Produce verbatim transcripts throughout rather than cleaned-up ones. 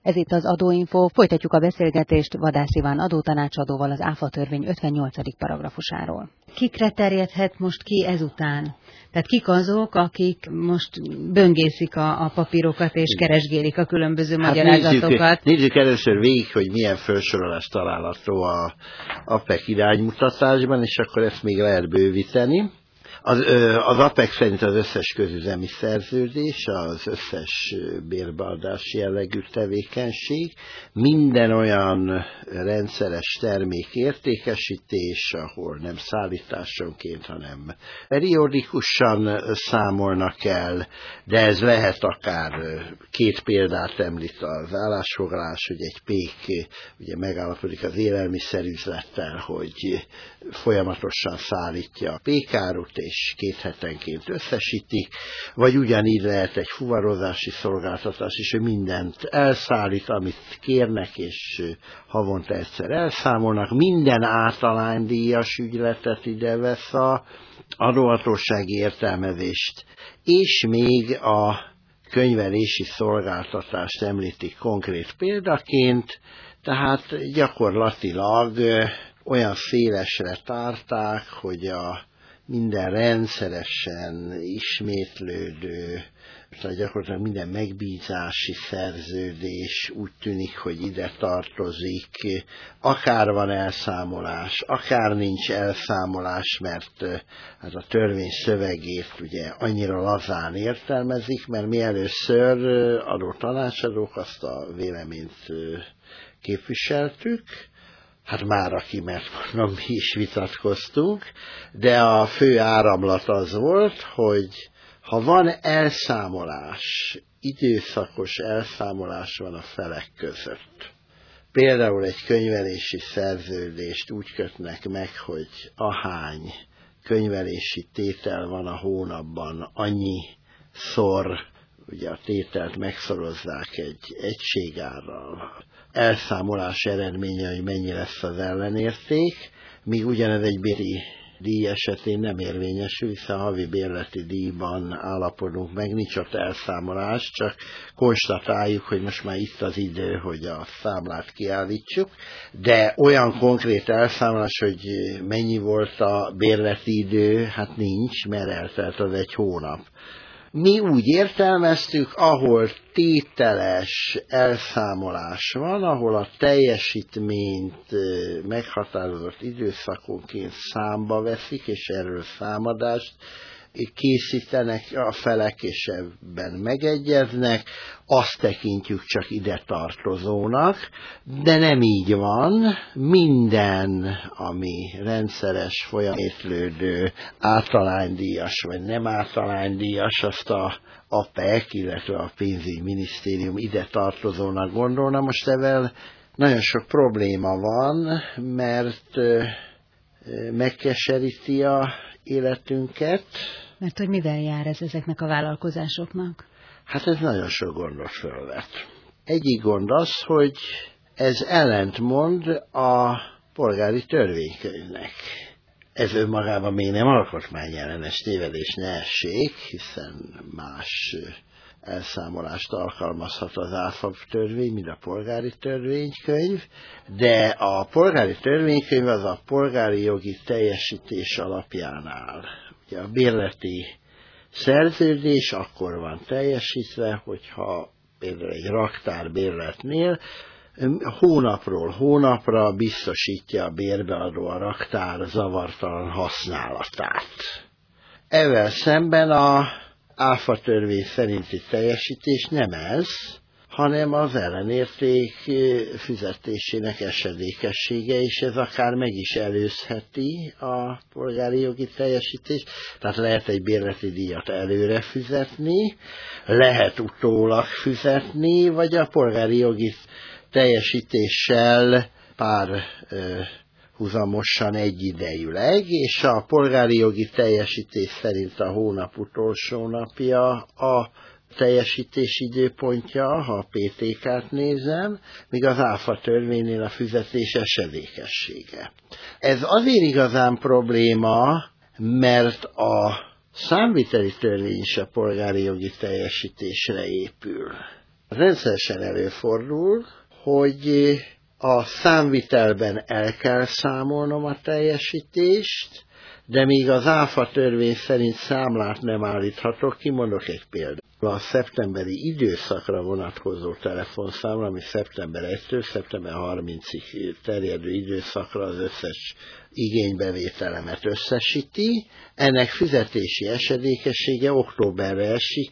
Ez itt az Adóinfo, folytatjuk a beszélgetést Vadász Iván adótanácsadóval az ÁFA törvény ötvennyolcadik paragrafusáról. Kikre terjedhet most ki ezután? Tehát kik azok, akik most böngészik a, a papírokat és keresgélik a különböző hát magyarázatokat? Nézzük, nézzük először végig, hogy milyen felsorolás található a APEC iránymutatásban, és akkor ezt még lehet bővíteni. Az, az APEC szerint az összes közüzemi szerződés, az összes bérbeadás jellegű tevékenység, minden olyan rendszeres termékértékesítés, ahol nem szállításonként, hanem periódikusan számolnak el, de ez lehet akár két példát említ az állásfoglalás, hogy egy pék ugye megállapodik az élelmiszerüzlettel, hogy folyamatosan szállítja a pékárut, és két hetenként összesítik, vagy ugyanígy lehet egy fuvarozási szolgáltatás is, hogy mindent elszállít, amit kérnek, és havonta egyszer elszámolnak. Minden általánydíjas ügyletet ide vesz a adóhatósági értelmezést, és még a könyvelési szolgáltatást említik konkrét példaként, tehát gyakorlatilag olyan szélesre tárták, hogy a minden rendszeresen ismétlődő, tehát gyakorlatilag minden megbízási szerződés úgy tűnik, hogy ide tartozik, akár van elszámolás, akár nincs elszámolás, mert hát a törvény szövegét ugye annyira lazán értelmezik, mert mi először adó tanácsadók azt a véleményt képviseltük, hát már aki, mert mondom, mi is vitatkoztunk, de a fő áramlat az volt, hogy ha van elszámolás, időszakos elszámolás van a felek között, például egy könyvelési szerződést úgy kötnek meg, hogy ahány könyvelési tétel van a hónapban, annyi szor, ugye a tételt megszorozzák egy egységárral, elszámolás eredménye, hogy mennyi lesz az ellenérték, míg ugyanez egy béri díj esetén nem érvényesül, hiszen a havi bérleti díjban állapodunk meg, nincs ott elszámolás, csak konstatáljuk, hogy most már itt az idő, hogy a számlát kiállítsuk, de olyan konkrét elszámolás, hogy mennyi volt a bérleti idő, hát nincs, mert eltelt az egy hónap. Mi úgy értelmeztük, ahol tételes elszámolás van, ahol a teljesítményt meghatározott időszakonként számba veszik, és erről számadást készítenek a felek, és ebben megegyeznek, azt tekintjük csak ide tartozónak, de nem így van. Minden, ami rendszeres, folyamétlődő, általánydíjas vagy nem általánydíjas, azt a APEC, illetve a pénzügyminisztérium ide tartozónak gondolna. Most ezzel nagyon sok probléma van, mert megkeseríti a életünket. Mert hogy mivel jár ez ezeknek a vállalkozásoknak? Hát ez nagyon sok gondot fölvet. Egyik gond az, hogy ez ellentmond a polgári törvénykönyvnek. Ez önmagában még nem alkotmányellenes tévedés, ne essék, hiszen más elszámolást alkalmazhat az ÁFA törvény, mint a polgári törvénykönyv, de a polgári törvénykönyv az a polgári jogi teljesítés alapján áll. Ugye a bérleti szerződés akkor van teljesítve, hogyha például egy raktárbérletnél hónapról hónapra biztosítja a bérbeadó a raktár zavartalan használatát. Ezzel szemben a ÁFA törvény szerinti teljesítés nem ez, hanem az ellenérték fizetésének esedékessége, és ez akár meg is előzheti a polgári jogi teljesítést, tehát lehet egy bérleti díjat előre fizetni, lehet utólag fizetni, vagy a polgári jogi teljesítéssel pár huzamosan egyidejűleg, és a polgári jogi teljesítés szerint a hónap utolsó napja a teljesítés időpontja, ha a pé té ká-t nézem, míg az ÁFA törvénynél a fizetés esedékessége. Ez azért igazán probléma, mert a számviteli törvény is a polgári jogi teljesítésre épül. Rendszeresen előfordul, hogy a számvitelben el kell számolnom a teljesítést, de míg az áfa törvény szerint számlát nem állíthatok ki, mondok egy példát. A szeptemberi időszakra vonatkozó telefonszámla, ami szeptember elsejétől szeptember harmincadikáig terjedő időszakra az összes igénybevételemet összesíti, ennek fizetési esedékessége októberre esik,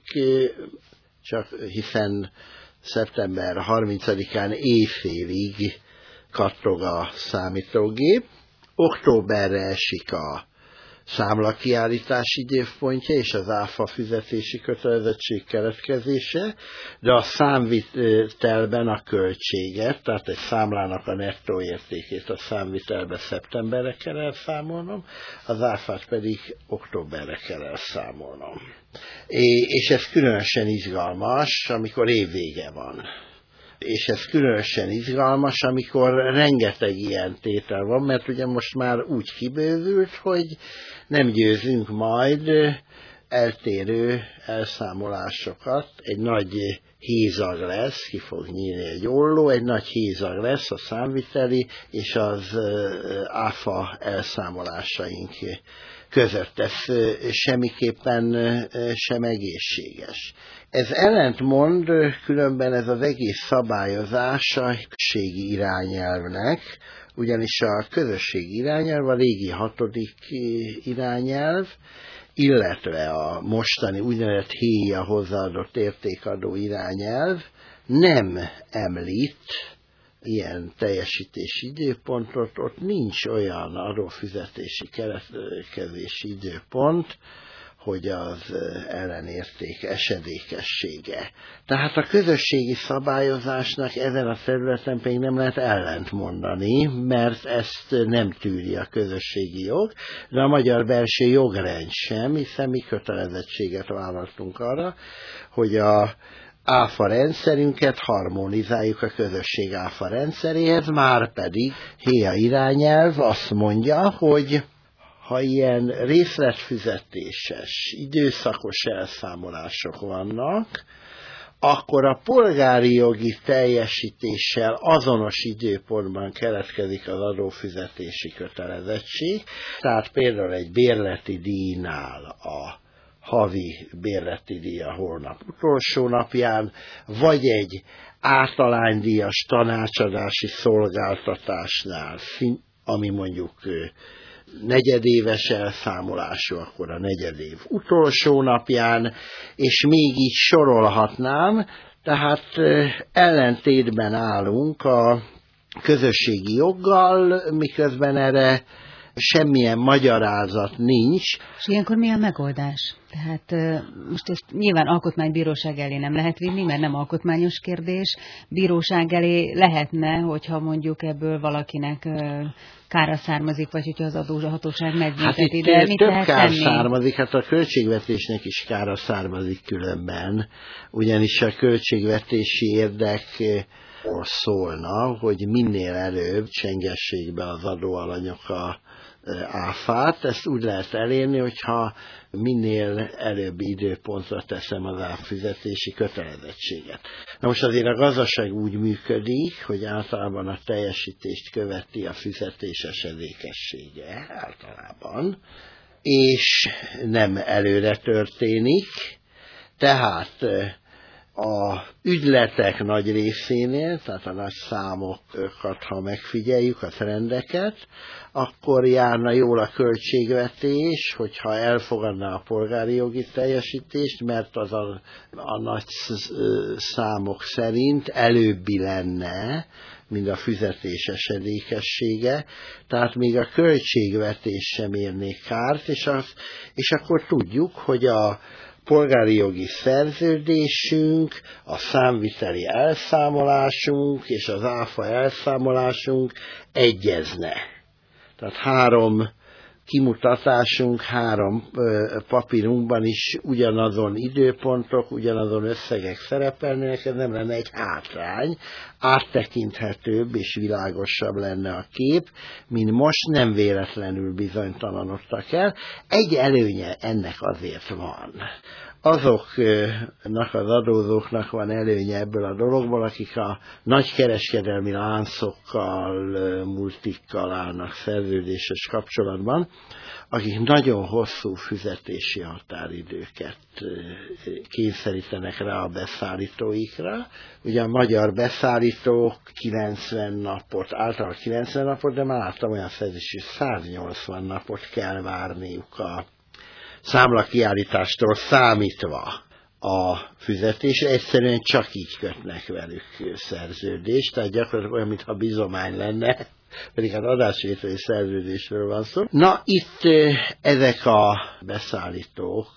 csak hiszen szeptember harmincadikán éjfélig kattog a számítógép, októberre esik a számlakiállítási időpontja és az áfa fizetési kötelezettség keletkezése, de a számvitelben a költséget, tehát egy számlának a nettó értékét a számvitelbe szeptemberre kell elszámolnom, az áfát pedig októberre kell elszámolnom. És ez különösen izgalmas, amikor évvége van. És ez különösen izgalmas, amikor rengeteg ilyen tétel van, mert ugye most már úgy kibővült, hogy nem győzünk majd eltérő elszámolásokat. Egy nagy hézag lesz, ki fog nyílni egy olló, egy nagy hézag lesz a számviteli és az áfa elszámolásaink között. Ez semmiképpen sem egészséges. Ez ellentmond különben ez az egész szabályozás a közösségi irányelvnek, ugyanis a közösségi irányelv a régi hatodik irányelv, illetve a mostani úgynevezett héja hozzáadott értékadó irányelv nem említ ilyen teljesítési időpontot, ott nincs olyan adófizetési keletkezési időpont, hogy az ellenérték esedékessége. Tehát a közösségi szabályozásnak ezen a területen pedig nem lehet ellent mondani, mert ezt nem tűri a közösségi jog, de a magyar belső jogrend sem, hiszen mi kötelezettséget vállaltunk arra, hogy a áfa rendszerünket harmonizáljuk a közösség áfa rendszeréhez, már pedig héja irányelv azt mondja, hogy ha ilyen részletfizetéses, időszakos elszámolások vannak, akkor a polgári jogi teljesítéssel azonos időpontban keletkezik az adófizetési kötelezettség. Tehát például egy bérleti díjnál a havi bérleti díj a hónap utolsó napján, vagy egy általánydíjas tanácsadási szolgáltatásnál, ami mondjuk negyedéves elszámolású, akkor a negyedév utolsó napján, és még így sorolhatnám, tehát ellentétben állunk a közösségi joggal, miközben erre semmilyen magyarázat nincs. És ilyenkor mi a megoldás? Tehát most ezt nyilván alkotmánybíróság elé nem lehet vinni, mert nem alkotmányos kérdés. Bíróság elé lehetne, hogyha mondjuk ebből valakinek kára származik, vagy hogyha az adóhatóság megbünteti. Hát itt több kár származik, hát a költségvetésnek is kára származik különben, ugyanis a költségvetési érdek szólna, hogy minél előbb csengessék be az adóalanyok a áfát. Ezt úgy lehet elérni, hogyha minél előbbi időpontra teszem az áffizetési kötelezettséget. Na most azért a gazdaság úgy működik, hogy általában a teljesítést követi a fizetés esedékessége általában, és nem előre történik, tehát a ügyletek nagy részénél, tehát a nagy számokat, ha megfigyeljük, a trendeket, akkor járna jól a költségvetés, hogyha elfogadná a polgári jogi teljesítést, mert az a, a nagy számok szerint előbbi lenne, mint a fizetés esedékessége, tehát még a költségvetés sem érnék kárt, és, az, és akkor tudjuk, hogy a polgári jogi szerződésünk, a számviteli elszámolásunk és az áfa elszámolásunk egyezne. Tehát három kimutatásunk, három papírunkban is ugyanazon időpontok, ugyanazon összegek szerepelnének, ez nem lenne egy hátrány, áttekinthetőbb és világosabb lenne a kép, mint most, nem véletlenül bizonytalanodtak el. Egy előnye ennek azért van. azoknak az adózóknak van előnye ebből a dologból, akik a nagy kereskedelmi láncokkal, multikkal állnak szerződéses kapcsolatban, akik nagyon hosszú fizetési határidőket kényszerítenek rá a beszállítóikra. Ugye a magyar beszállítók kilencven napot, általában kilencven napot, de már láttam olyan szerződést, hogy száznyolcvan napot kell várniuk a számla kiállítástól számítva a fizetés, egyszerűen csak így kötnek velük szerződést, tehát gyakorlatilag olyan, mintha bizomány lenne, pedig az adásvételi szerződésről van szó. Na, itt ezek a beszállítók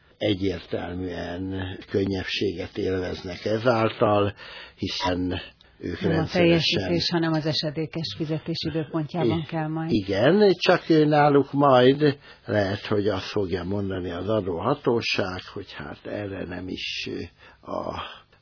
egyértelműen könnyebbséget élveznek ezáltal, hiszen ők nem rendszeresen... a teljesítés, hanem az esedékes fizetés időpontjában kell majd. Igen, csak náluk majd lehet, hogy azt fogja mondani az adóhatóság, hogy hát erre nem is a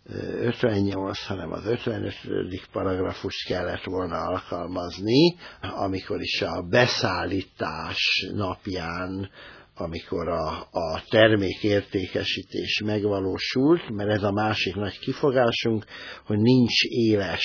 ötvennyolc, hanem az ötvenötödik paragrafust kellett volna alkalmazni, amikor is a beszállítás napján, amikor a, a termékértékesítés megvalósult, mert ez a másik nagy kifogásunk, hogy nincs éles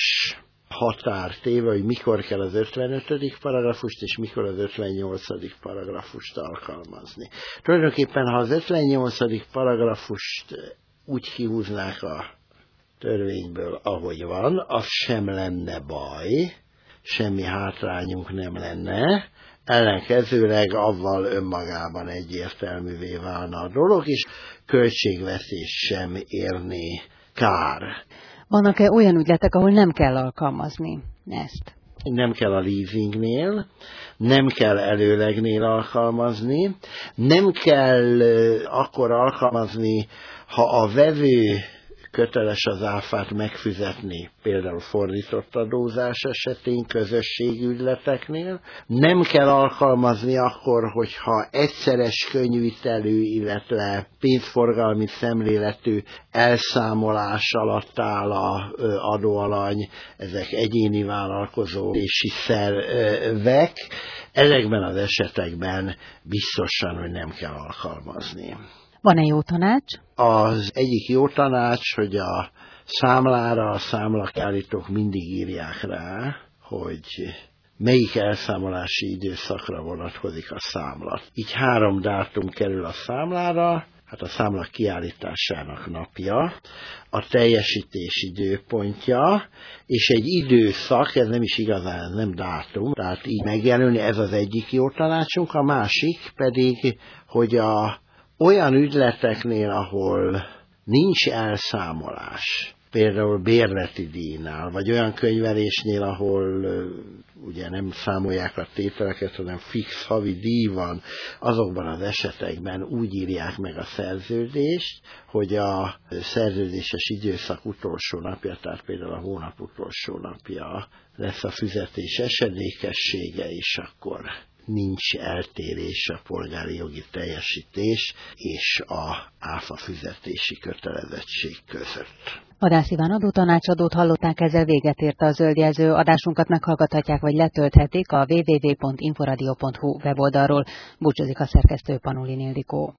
határtéve, hogy mikor kell az ötvenötödik paragrafust, és mikor az ötvennyolcadik paragrafust alkalmazni. Tulajdonképpen, ha az ötvennyolcadik paragrafust úgy kihúznák a törvényből, ahogy van, az sem lenne baj, semmi hátrányunk nem lenne, ellenkezőleg avval önmagában egyértelművé válna a dolog, és költségvetés sem érné kár. Vannak-e olyan ügyletek, ahol nem kell alkalmazni ezt? Nem kell a leasingnél, nem kell előlegnél alkalmazni, nem kell akkor alkalmazni, ha a vevő köteles az áfát megfizetni, például fordított adózás esetén, közösségi ügyleteknél. Nem kell alkalmazni akkor, hogyha egyszeres könyvvitelű, illetve pénzforgalmi szemléletű elszámolás alatt áll az adóalany, ezek egyéni vállalkozási szervek. Ezekben az esetekben biztosan, hogy nem kell alkalmazni. Van-e jó tanács? Az egyik jó tanács, hogy a számlára a számlakiállítók mindig írják rá, hogy melyik elszámolási időszakra vonatkozik a számla. Így három dátum kerül a számlára, hát a számla kiállításának napja, a teljesítés időpontja, és egy időszak, ez nem is igazán, ez nem dátum, tehát így megjelölni, ez az egyik jó tanácsunk, a másik pedig, hogy a olyan ügyleteknél, ahol nincs elszámolás, például bérleti díjnál, vagy olyan könyvelésnél, ahol ugye nem számolják a tételeket, hanem fix havi díj van, azokban az esetekben úgy írják meg a szerződést, hogy a szerződéses időszak utolsó napja, tehát például a hónap utolsó napja lesz a fizetés esedékessége, és akkor nincs eltérés a polgári jogi teljesítés és a áfa fizetési kötelezettség között. Vadász Iván adótanácsadót hallották, ezzel véget ért a Zöld Jelző. Adásunkat meghallgathatják, vagy letölthetik a double-u double-u double-u pont inforadio pont hu weboldalról. Búcsúzik a szerkesztő, Panulin Ildikó.